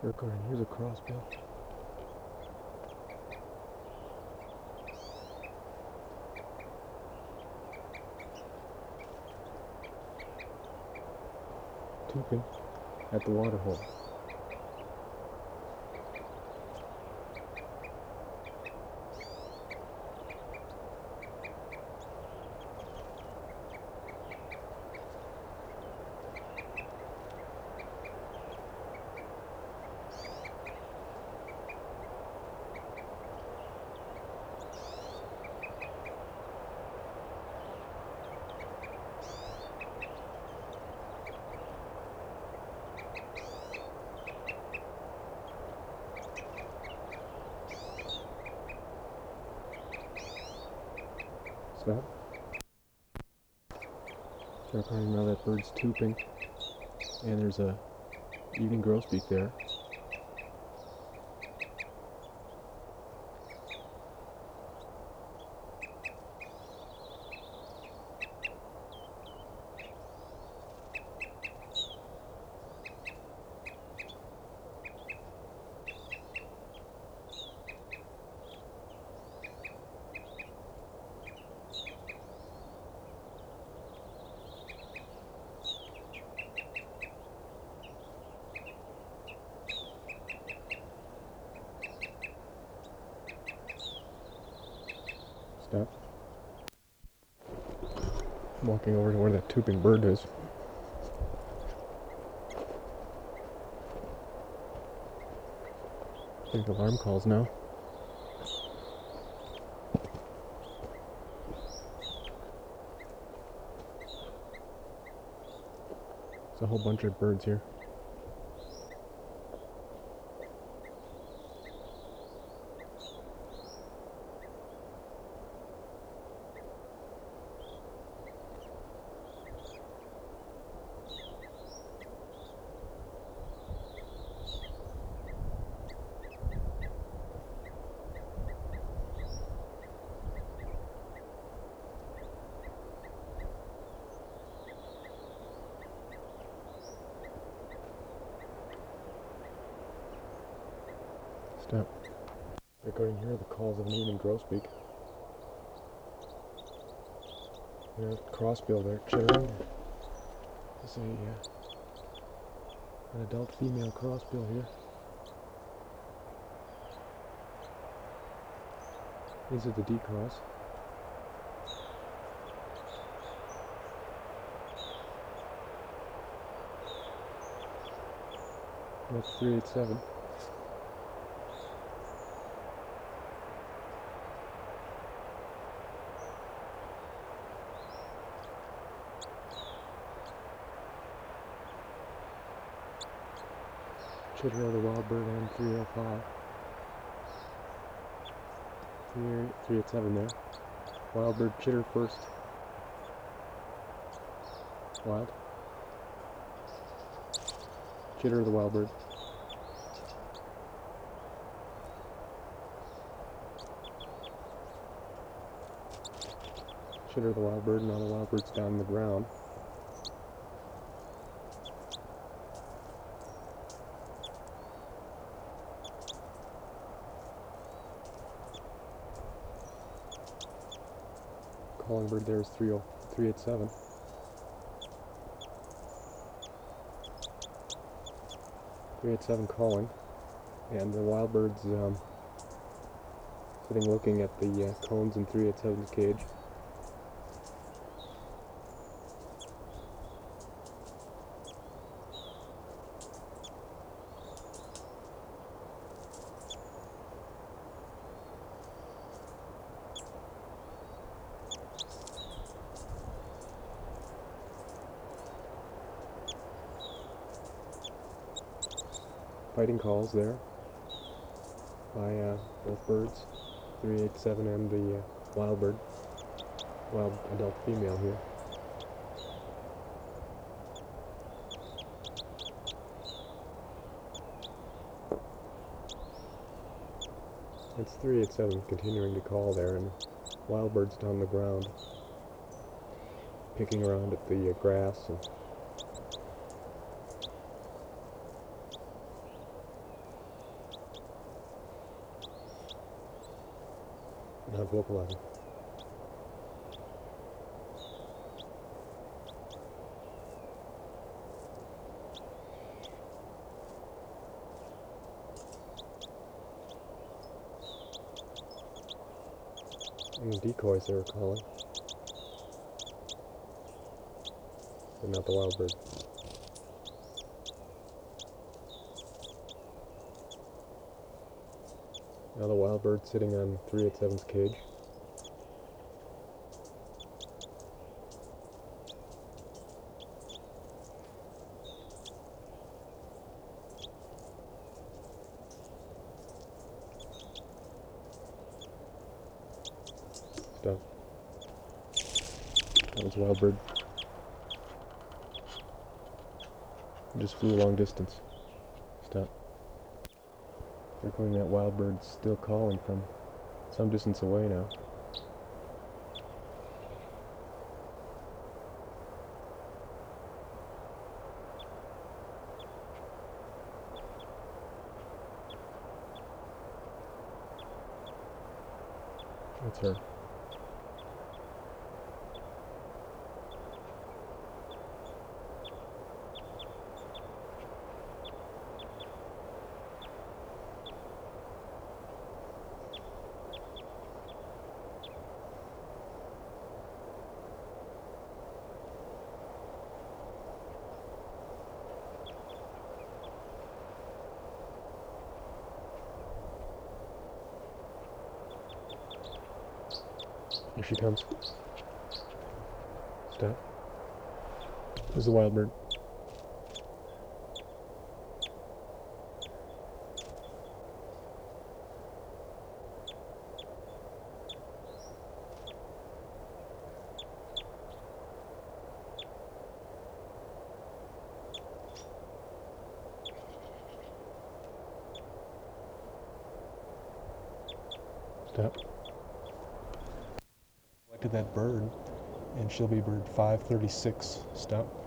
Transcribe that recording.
So recording, here's a crossbill. Tuping at the water hole. Stop. So recording now that bird's tuping, and there's a evening grosbeak there. Stop. I'm walking over to where that tuping bird is. I think the alarm calls now. There's a whole bunch of birds here. Stop. Recording here the calls of an evening grosbeak. There's a crossbill there chittering. There's an adult female crossbill here. These are the decross. That's 387. Chitter of the wild bird and 305. 387 there. Wild bird chitter first. Wild. Chitter of the wild bird. Chitter of the wild bird, now the wild bird's down on the ground. Calling bird there is 387. Calling, and the wild bird's sitting looking at the cones in 387's cage. Fighting calls there by both birds, 387 and the wild bird, wild adult female here. It's 387 continuing to call there, and wild bird's down the ground, picking around at the grass. And Not vocalizing. Decoys they were calling, but not the wild bird. Now the wild bird sitting on 387's cage. Stop. That was a wild bird. It just flew a long distance. Stop. Circling that wild bird's still calling from some distance away now. That's her. Here she comes. Stop. There's the wild bird. Stop. Selected that bird, and she'll be bird 536. Stop.